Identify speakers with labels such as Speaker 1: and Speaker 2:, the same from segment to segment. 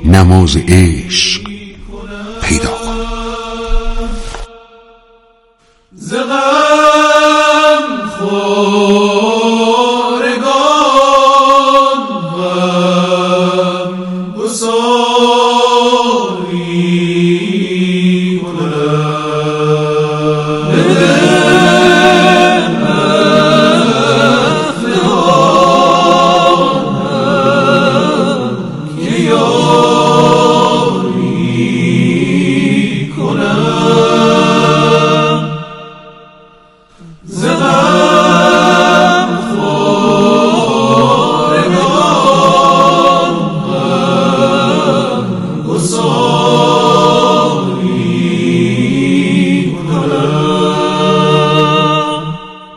Speaker 1: نماز عشق پیدا کن.
Speaker 2: ز غم خورگان غم گساری کنم، بده افتخارم که یاری کنم. ز غم خورگان غم گساری کنم.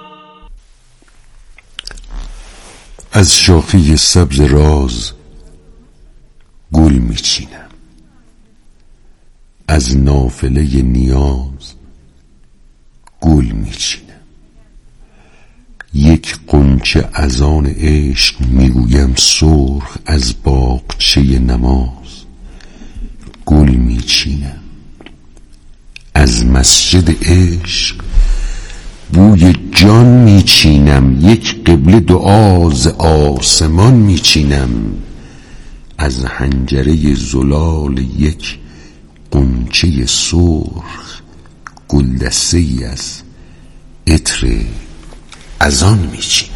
Speaker 1: از شاخه سبز راز گل میچینم، از نافله نیاز گل میچینم. یک غنچه از آن عشق میگویم سرخ، از باغچه نماز گل میچینم. از مسجد عشق بوی جان میچینم، یک قبله دعا ز آسمان میچینم. از حنجره زلال یک غنچه سرخ گلدسته ای از عطر از آن میچینم.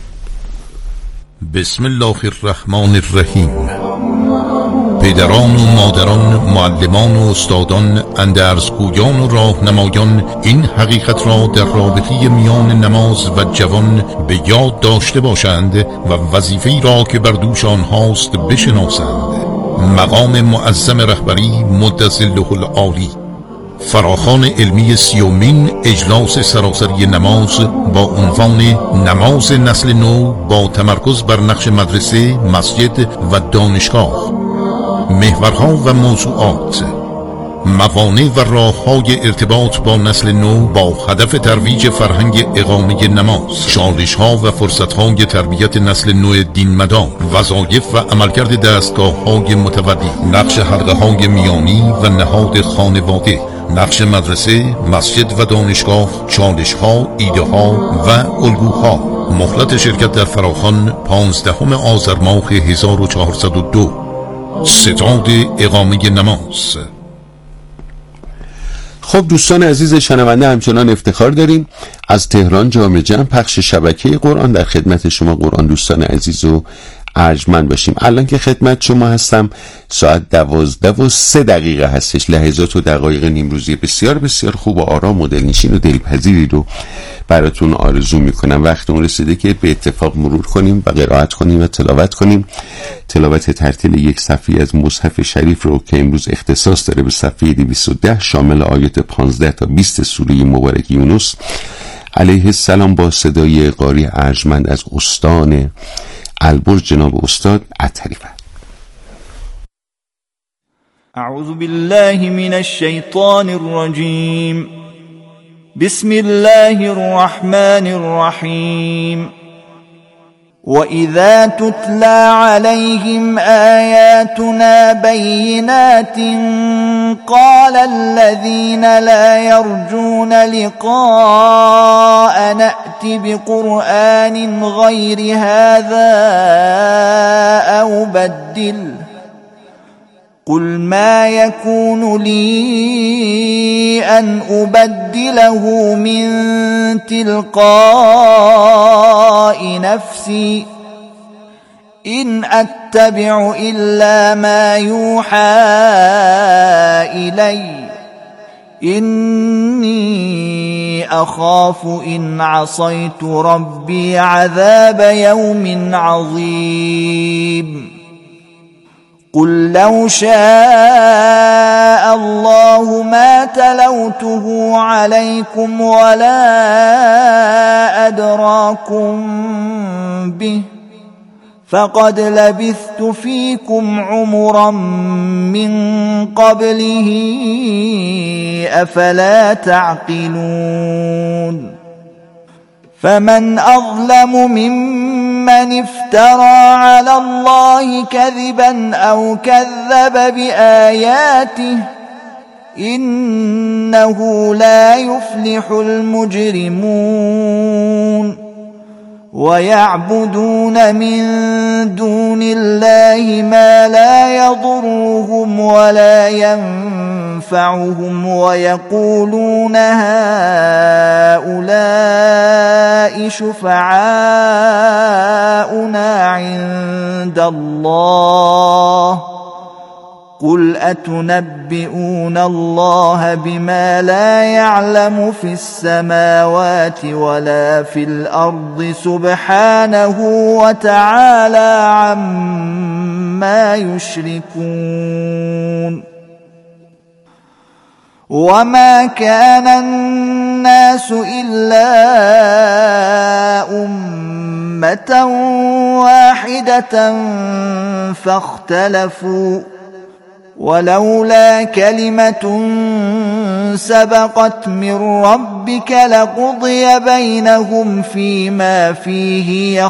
Speaker 3: بسم الله الرحمن الرحیم. پدران و مادران، معلمان و استادان، اندرزگویان و راهنمایان این حقیقت را در رابطه میان نماز و جوان به یاد داشته باشند و وظیفه‌ای را که بر دوش آنهاست بشناسند. مقام معظم رهبری مدظله العالی، فراخوان علمی 30مین اجلاس سراسری نماز با عنوان نماز نسل نو با تمرکز بر نقش مدرسه، مسجد و دانشگاه. محورها و موضوعات: موانع و راه‌های ارتباط با نسل نو با هدف ترویج فرهنگ اقامه نماز، چالش‌ها و فرصت‌های تربیت نسل نو دین‌مدار، وظایف و عملکرد دستگاه‌های متولی، نقش حلقه‌های میانی و نهاد خانواده، نقش مدرسه، مسجد و دانشگاه، چالش‌ها، ایده‌ها و الگوها. مهلت شرکت در فراخوان 15 آذر ماه 1402. ستاد اقامه نماز.
Speaker 1: خب دوستان عزیز شنونده، همچنان افتخار داریم از تهران جامع جمع پخش شبکه قرآن در خدمت شما قرآن دوستان عزیز و ارجمند باشیم. الان که خدمت شما هستم ساعت 12:03 هستش. لحظات و دقایق نیمروزی بسیار بسیار خوب و آرام و دلنشین و دلپذیری رو براتون آرزو میکنم. وقت اون رسیده که به اتفاق مرور کنیم و قرائت کنیم و تلاوت کنیم. تلاوت ترتیل یک صفحه از مصحف شریف رو که امروز اختصاص داره به صفحه 210 شامل آیات 15 تا 20 سوره مبارک یونس علیه السلام با صدای قاری ارجمند از استان البرز جناب استاد عطریفه.
Speaker 4: اعوذ بالله من الشیطان الرجیم. بسم الله الرحمن الرحیم. وَإِذَا تُتْلَى عَلَيْهِمْ آيَاتُنَا بَيِّنَاتٍ قَالَ الَّذِينَ لَا يَرْجُونَ لِقَاءَنَا نَأْتِ بِقُرْآنٍ غَيْرِ هَذَا أَوْ بَدِّلْهُ قُلْ مَا يَكُونُ لِي أَنْ أُبَدِّلَهُ مِنْ تِلْقَاءِ نَفْسِي إِنْ أَتَّبِعُ إِلَّا مَا يُوحَى إِلَيَّ إِنِّي أَخَافُ إِنْ عَصَيْتُ رَبِّي عَذَابَ يَوْمٍ عَظِيمٍ. قل لو شاء الله ما تلوته عليكم ولا أدراكم به فقد لبثت فيكم عمرا من قبله أفلا تعقلون. فمن أظلم ممن من افترى على الله كذبا أو كذب بآياته إنه لا يفلح المجرمون ويعبدون من دون الله ما لا يضرهم ولا ينفعهم ويقولون هؤلاء شفعاؤنا عند الله قل أتنبئون الله بما لا يعلم في السماوات ولا في الأرض سبحانه وتعالى عما يشركون وما كان الناس إلا أمة واحدة فاختلفوا ولولا كلمة سبقت من ربك لقضي بينهم فيما فيه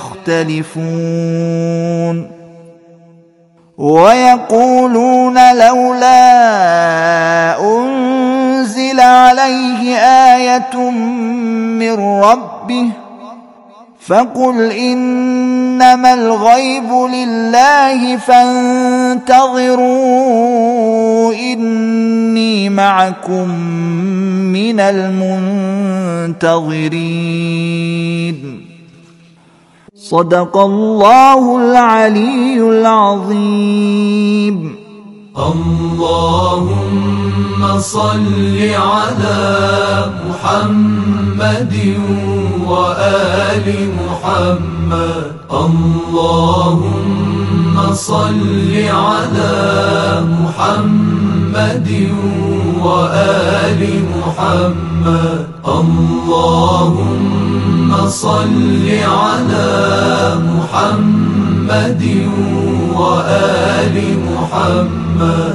Speaker 4: يختلفون ويقولون لولا أنزل عليه آية من ربه فقل إنما الغيب لله فانتظروا إني معكم من المنتظرين صدق الله العلي العظيم.
Speaker 2: اللهم صل على محمد وآل محمد. اللهم صل على محمد وآل محمد. اللهم صل على محمد وآل محمد.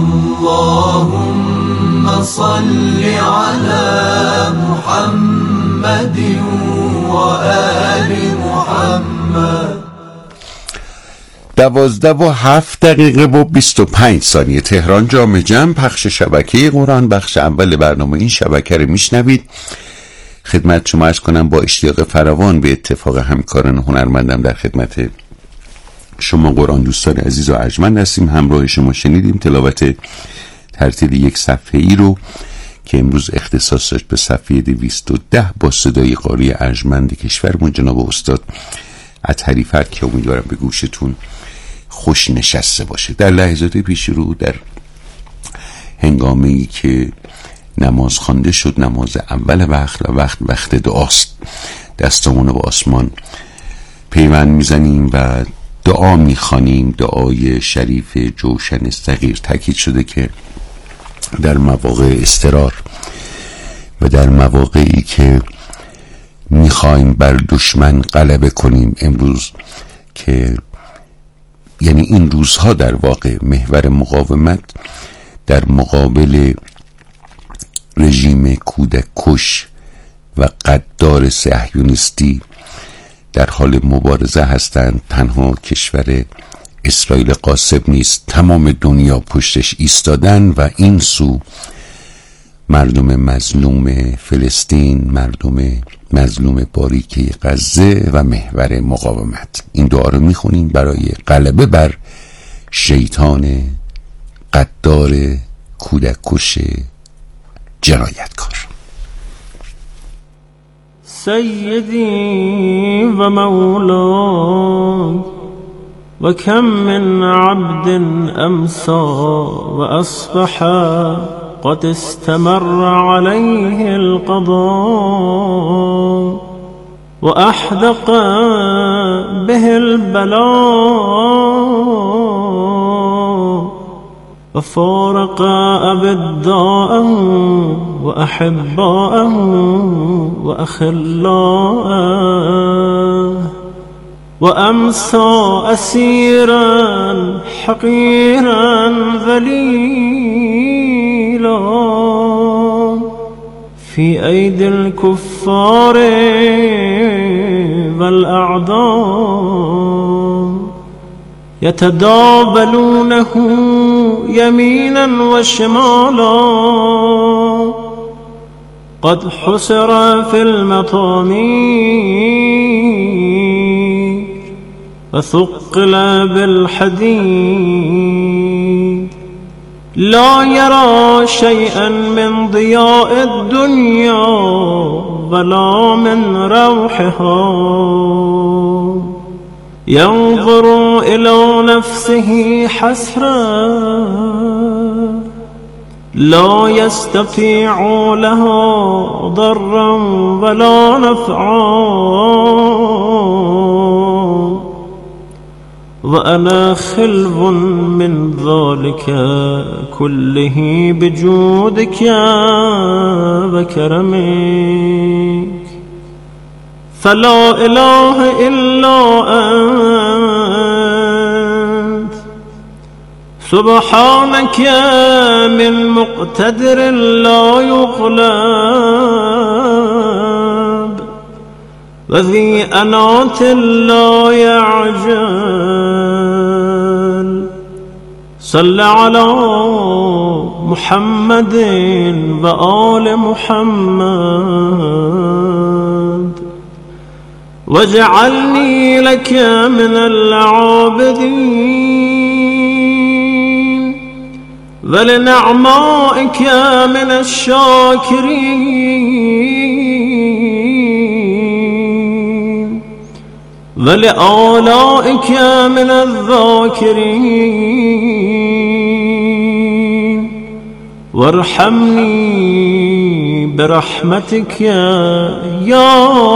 Speaker 2: اللهم صل على محمد وآل محمد.
Speaker 1: 12:07 تهران جامع جمع پخش شبکه قرآن بخش اول برنامه این شبکه رو میشنوید. خدمت شما عرض کنم با اشتیاق فراوان به اتفاق همکاران هنرمندم در خدمت شما قرآن دوستان عزیز و ارجمند هستیم. همراه شما شنیدیم تلاوت ترتیل یک صفحه ای رو که امروز اختصاص داشت به صفحه 210 با صدای قاری ارجمند کشورمون جناب استاد اطهری فرد که امیدوارم به گوشتون خوش نشسته باشه. در لحظات پیش رو در هنگامی که نماز خوانده شد، نماز اول وقت دعاست، دستامون رو به آسمان پیوند میزنیم و دعا میخوانیم، دعای شریف جوشن صغیر. تاکید شده که در مواقع اضطرار و در مواقعی که میخوایم بر دشمن غلبه کنیم، امروز که یعنی این روزها در واقع محور مقاومت در مقابل رژیم کودک کش و قدار صهیونیستی در حال مبارزه هستند. تنها کشور اسرائیل غاصب نیست، تمام دنیا پشتش ایستادن و این سو مردم مظلوم فلسطین، مردم مظلوم باریکه غزه و محور مقاومت. این دعا رو میخونیم برای غلبه بر شیطان قدار کودک کش جنایتکار.
Speaker 5: سيدي ومولاي وكم من عبد أمسى وأصبح قد استمر عليه القضاء وأحدق به البلاء وفارق أبداءه وأحباءه وأخلاءه وأمسى أسيرا حقيرا ذليلا في أيدي الكفار والأعداء يتداولونه يمينا وشمالا قد حسر في المطامير وثقل بالحديد لا يرى شيئا من ضياء الدنيا ولا من روحها ينظر إلى نفسه حسرا لا يستطيع لها ضرا ولا نفعا وأنا خلو من ذلك كله بجودك وكرمك فلا إله إلا أنت سبحانك من مقتدر لا يغلب وذي أنات لا يعجل صل على محمد وآل محمد واجعلني لك من العابدين ولنعمائك من الشاكرين ولآلائك من الذاكرين وارحمني برحمتك يا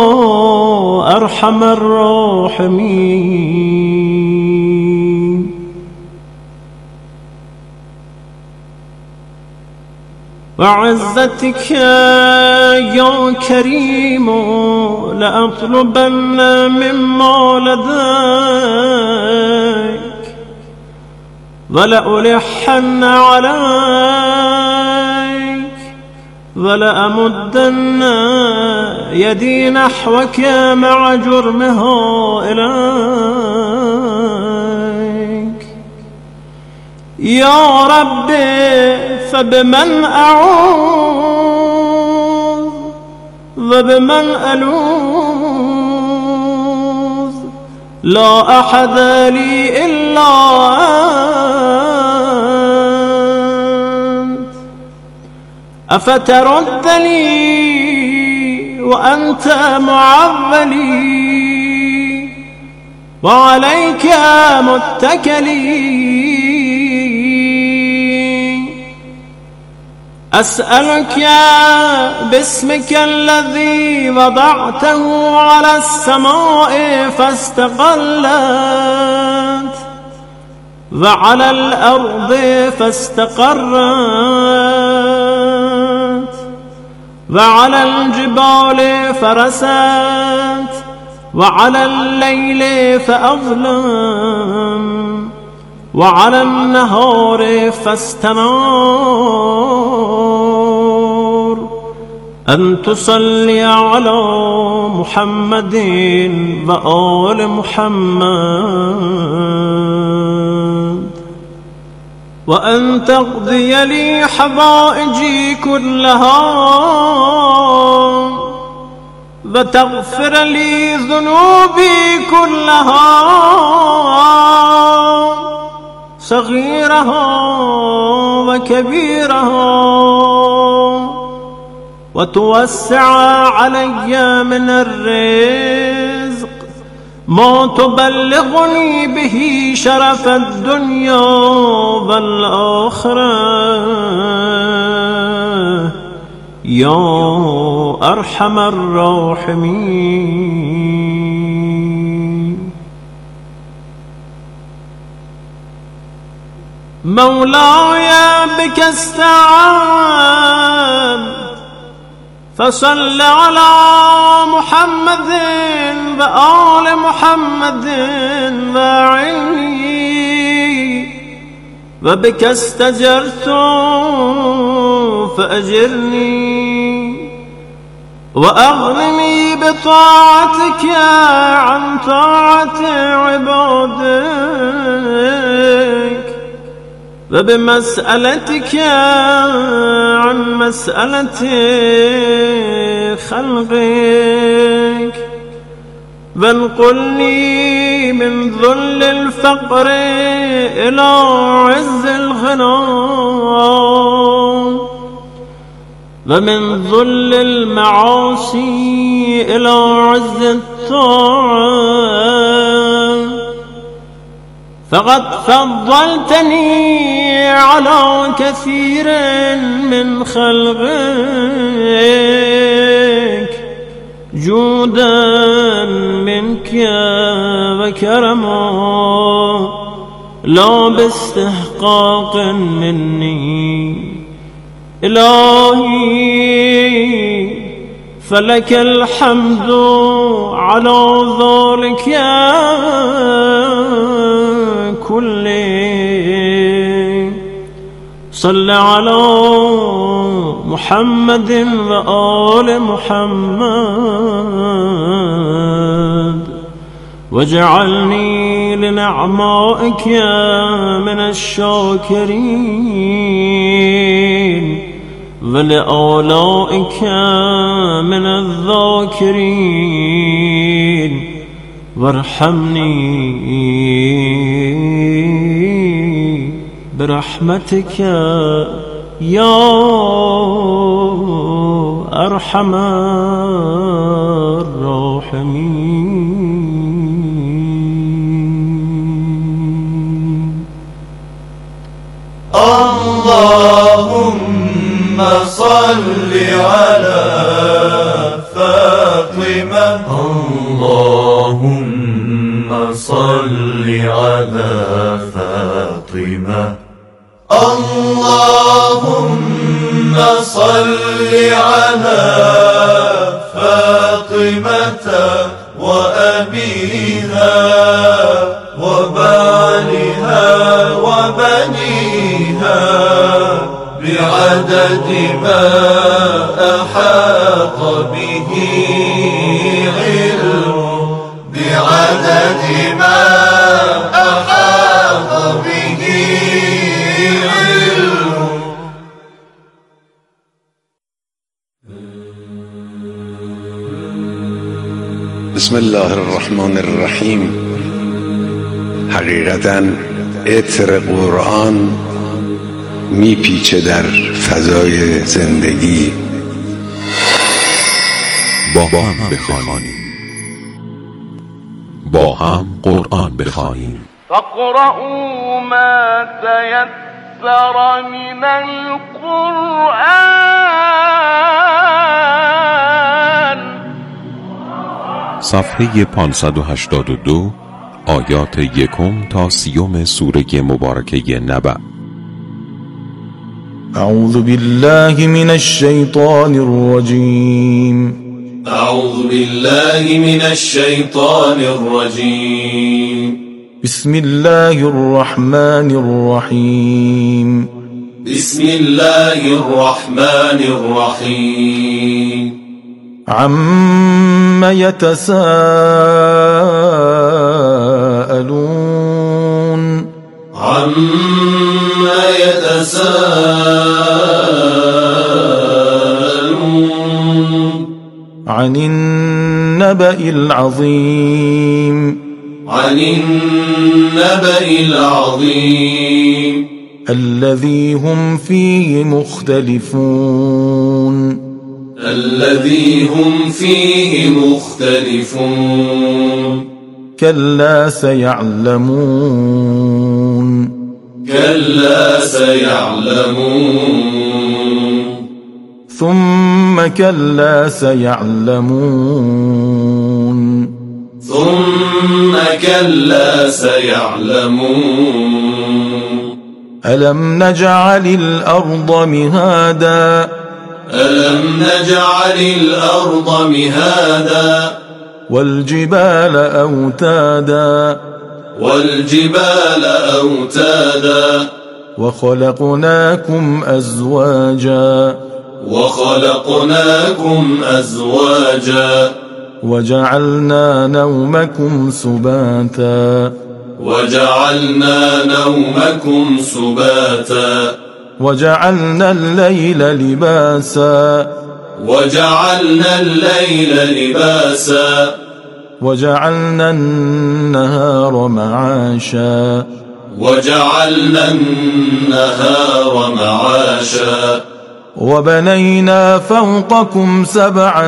Speaker 5: أرحم الراحمين. وعزتك يا كريم لأطلبن مما لديك ولألحن عليك ولأمدن يدي نحوك مع جرمها إليك يا ربي فبمن أعوذ وبمن ألوذ لا أحد لي إلا أنت أفترد لي وأنت معولي وعليك متكلي أسألك باسمك الذي وضعته على السماء فاستقلت وعلى الأرض فاستقرت وعلى الجبال فرست وعلى الليل فأظلم وعلى النهار فاستنار أن تصلي على محمد وآل محمد وأن تقضي لي حوائجي كلها وتغفر لي ذنوبي كلها صغيرها وكبيرها وتوسع علي من الرزق ما تبلغني به شرف الدنيا والآخرة يا أرحم الراحمين. مولاي بك استعان فصل على محمد وآل محمد واعني وبك استجرت فأجرني وأغنني بطاعتك عن طاعة عبادك، وبمسألتك عن مسألة خلقك، وانقلني من ذل الفقر إلى عز الغنى، ومن ذل المعاصي إلى عز الطاعة، فقد فضلتني على كثير من خلقك جودا منك وكرما لا باستحقاق مني. إلهي فلك الحمد على ذلك كله. صل على محمد وآل محمد، واجعلني لنعمائك من الشاكرين، ولآلائك من الذاكرين، وارحمني برحمتك يا أرحم الراحمين.
Speaker 2: اللهم صل على فاطمة، اللهم صل على فاطمة، اللهم صل على فاطمة وأبيها وبعلها وبنيها بعدد ما أحاط به علمه، بعدد ما أحاط به علمه.
Speaker 6: بسم الله الرحمن الرحیم. حقیقتاً عطر قرآن میپیچه در فضای زندگی.
Speaker 3: با هم بخوانیم، با هم قرآن بخوانیم.
Speaker 7: فاقرؤوا ما تيسر من القرآن.
Speaker 3: صفحه 582 آیات 1 تا 30 سوره مبارکه نبأ.
Speaker 4: أعوذ بالله من الشيطان الرجيم.
Speaker 2: أعوذ بالله من الشيطان الرجيم.
Speaker 4: بسم الله الرحمن الرحيم.
Speaker 2: بسم الله الرحمن الرحيم.
Speaker 4: عم يتساءلون.
Speaker 2: عما يتساءلون.
Speaker 4: عن النبأ العظيم.
Speaker 2: عن النبأ العظيم.
Speaker 4: الذي هم فيه مختلفون.
Speaker 2: الذي هم فيه مختلفون.
Speaker 4: كلا سيعلمون.
Speaker 2: كلا سيعلمون.
Speaker 4: ثم كلا سيعلمون.
Speaker 2: ثم كلا سيعلمون.
Speaker 4: ألم نجعل الأرض مهادا.
Speaker 2: ألم نجعل الأرض مهادا.
Speaker 4: والجبال أوتادا.
Speaker 2: والجبال أوتادا.
Speaker 4: وخلقناكم أزواجا.
Speaker 2: وخلقناكم أزواجا.
Speaker 4: وجعلنا نومكم سباتا
Speaker 2: وجعلنا نومكم سباتا
Speaker 4: وجعلنا الليل لباسا
Speaker 2: وجعلنا الليل لباسا
Speaker 4: وجعلنا النهار معاشا
Speaker 2: وجعلنا النهار معاشا
Speaker 4: وبنينا فوقكم سبعا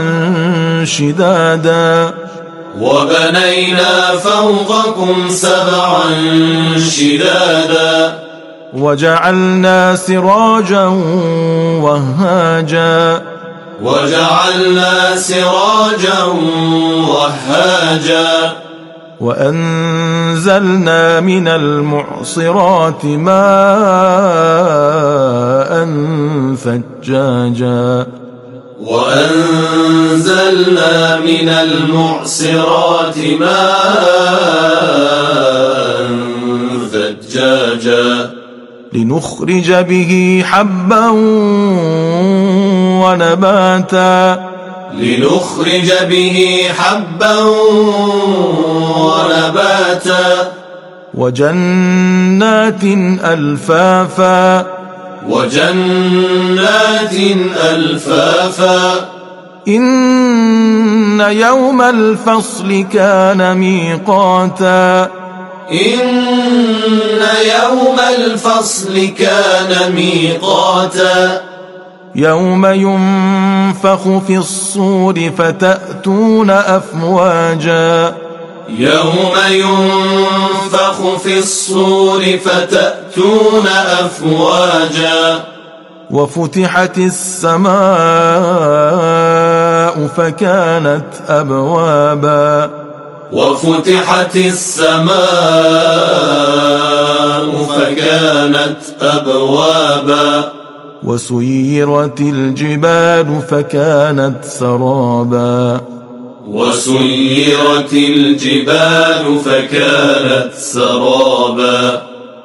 Speaker 4: شدادا
Speaker 2: وبنينا فوقكم سبعا شدادا
Speaker 4: وجعلنا سراجا وهاجا
Speaker 2: وجعلنا سراجا وهاجا
Speaker 4: وأنزلنا من المعصرات ماء ثجاجا
Speaker 2: وأنزلنا من المعصرات ماء ثجاجا
Speaker 4: لنخرج به حبا ونباتا
Speaker 2: لنخرج به حبا ونباتا
Speaker 4: وجنات ألفافا
Speaker 2: وجنات ألفافا
Speaker 4: إن يوم الفصل كان ميقاتا
Speaker 2: إن يوم الفصل كان ميقاتا
Speaker 4: يوم ينفخ في الصور فتأتون أفواجا
Speaker 2: يوم ينفخ في الصور فتأتون أفواجا
Speaker 4: وفتحت السماء فكانت أبوابا
Speaker 2: وفتحت السماء فكانت أبوابا
Speaker 4: وسيرت الجبال فكانت سرابا
Speaker 2: وسيرت الجبال فكانت سرابا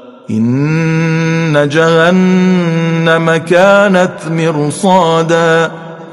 Speaker 4: إن جهنم كانت مرصادا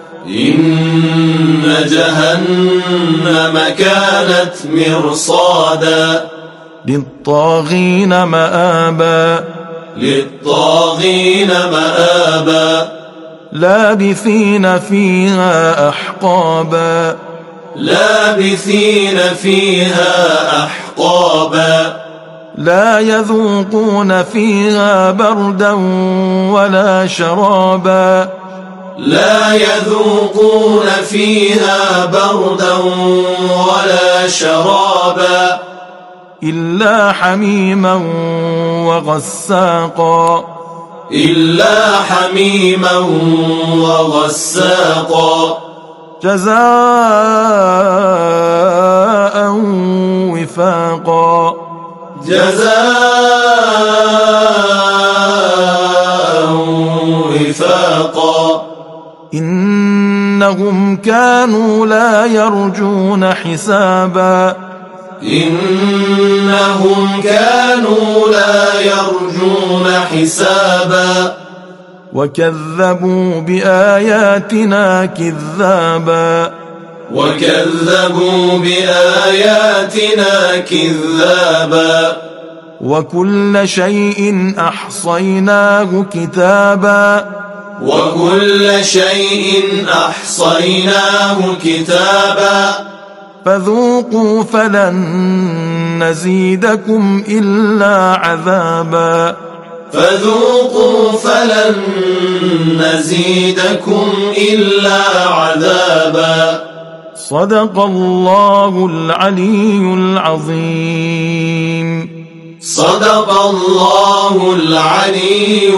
Speaker 2: إن جهنم كانت مرصادا
Speaker 4: للطاغين مآبا
Speaker 2: للطاغين مآبا
Speaker 4: لابثين فيها أحقابا
Speaker 2: لابثين فيها أحقابا
Speaker 4: لا يذوقون فيها بردا ولا شرابا
Speaker 2: لا يذوقون فيها بردا ولا شرابا
Speaker 4: إلا حميما وغساقا
Speaker 2: إلا حميما وغساقا
Speaker 4: جزاء وفاقا
Speaker 2: جزاء وفاقا
Speaker 4: إنهم كانوا لا يرجون حسابا
Speaker 2: إنهم كانوا لا يرجون حسابا
Speaker 4: وكذبوا بآياتنا كذابا
Speaker 2: وكذبوا بآياتنا كذابا
Speaker 4: وكل شيء أحصيناه كتابا
Speaker 2: وكل شيء أحصيناه كتابا
Speaker 4: فذوقوا فلن نزيدكم إلا عذابا
Speaker 2: فذوقوا فلن نزيدكم إلا عذابا
Speaker 4: صدق الله العلي العظيم
Speaker 2: صدق الله العلي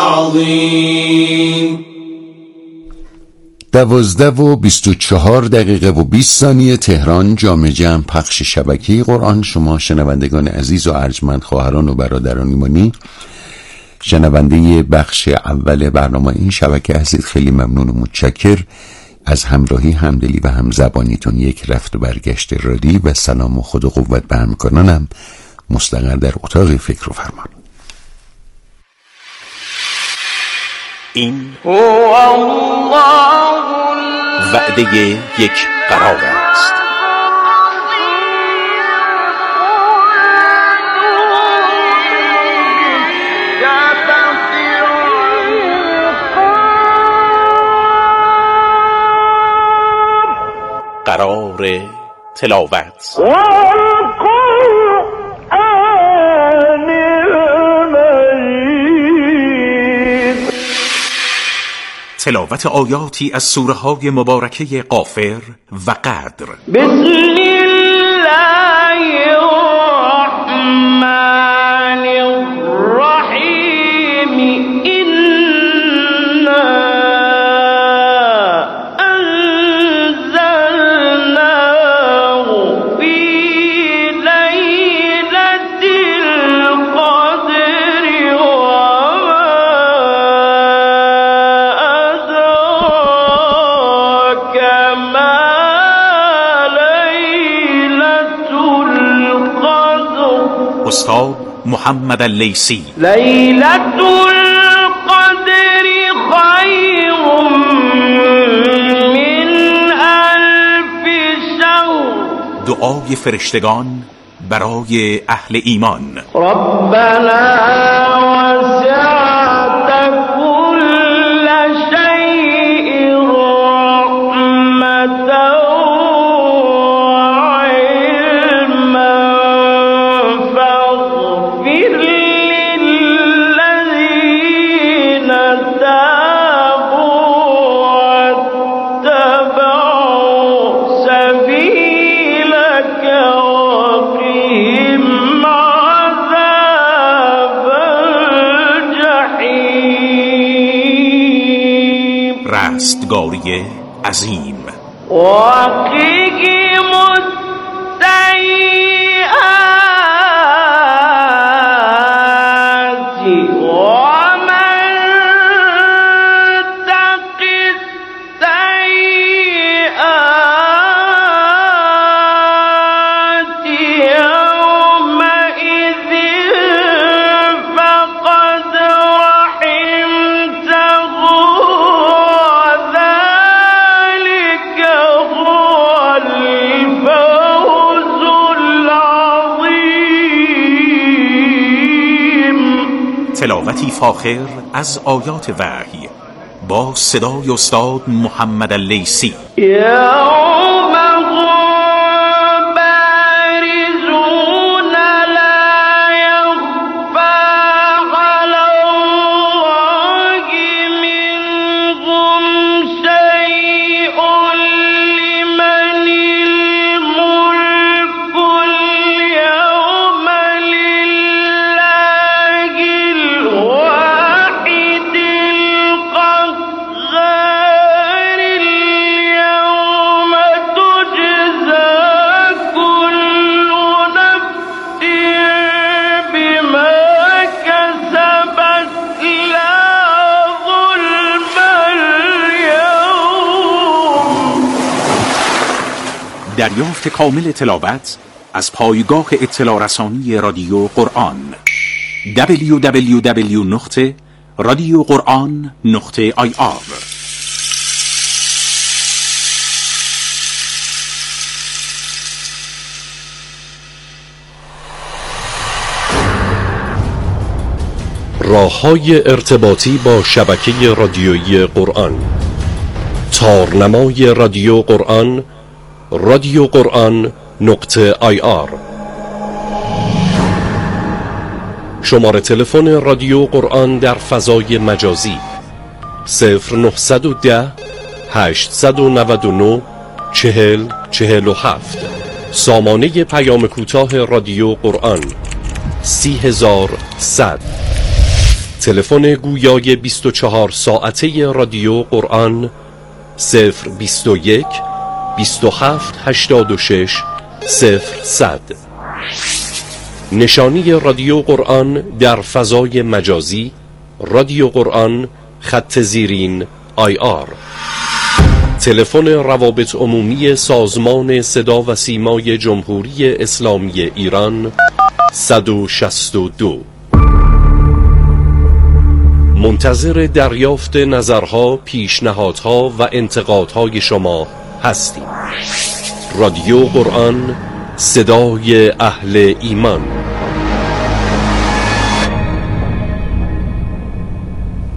Speaker 2: العظيم
Speaker 1: 12:24 تهران جامع جمع پخش شبکه قرآن. شما شنوندگان عزیز و ارجمند خواهران و برادران ایمانی شنونده بخش اول برنامه این شبکه هستید. خیلی ممنون و متشکر از همراهی، همدلی و همزبانیتون. یک رفت و برگشت رادی و سلام و خود و قوت به همکارانم مستقر در اتاق فکر و فرمان.
Speaker 8: این وعده یک قرار است. قرار تلاوت. تلاوت آیاتی از سوره های مبارکه غافر و قدر.
Speaker 7: بسم الله الرحمن الرحیم. انا انزلناه فی لیلة القدر
Speaker 8: استاد محمد اللیثی.
Speaker 7: لیلة القدر خیر من الف شهر.
Speaker 8: دعای فرشتگان برای اهل ایمان.
Speaker 7: ربنا وسعت كل شيء رحمة
Speaker 8: رستگاری عظیم.
Speaker 7: وقهم السیئات ومن تق السیئات یومئذ فقد رحمته.
Speaker 8: تلاوتی فاخر از آیات وحی با صدای استاد محمد اللیثی.
Speaker 7: یوم هم بارزون لا یخفی علی الله منهم شیء لمن الملک اليوم لله الواحد القهار. اليوم تجزى كل نفس بما كسبت لا ظلم اليوم.
Speaker 8: دریافت کامل تلاوت از پایگاه اطلاع رسانی رادیو قرآن www.radioquran.ir.
Speaker 9: راه‌های ارتباطی با شبکه رادیویی قرآن: تارنمای رادیو قرآن radioquran.ir. شماره تلفن رادیو قرآن در فضای مجازی 0910 899 4047. سامانه پیام کوتاه رادیو قرآن 30100. تلفن گویای 24 ساعته رادیو قرآن 021 27 86 0100. نشانی رادیو قرآن در فضای مجازی رادیو قرآن _ IR. تلفن روابط عمومی سازمان صدا و سیمای جمهوری اسلامی ایران 162. منتظر دریافت نظرها، پیشنهادها و انتقادهای شما هستیم. رادیو قرآن، صدای اهل ایمان.